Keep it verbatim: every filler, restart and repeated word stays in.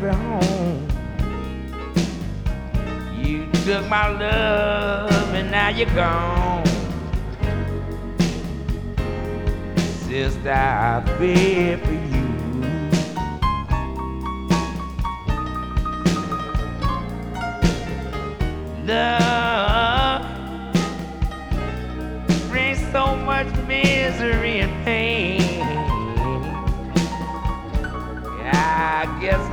happy home. You took my love and now you're gone. Sister, I feel for you. Love brings so much misery and pain. I guess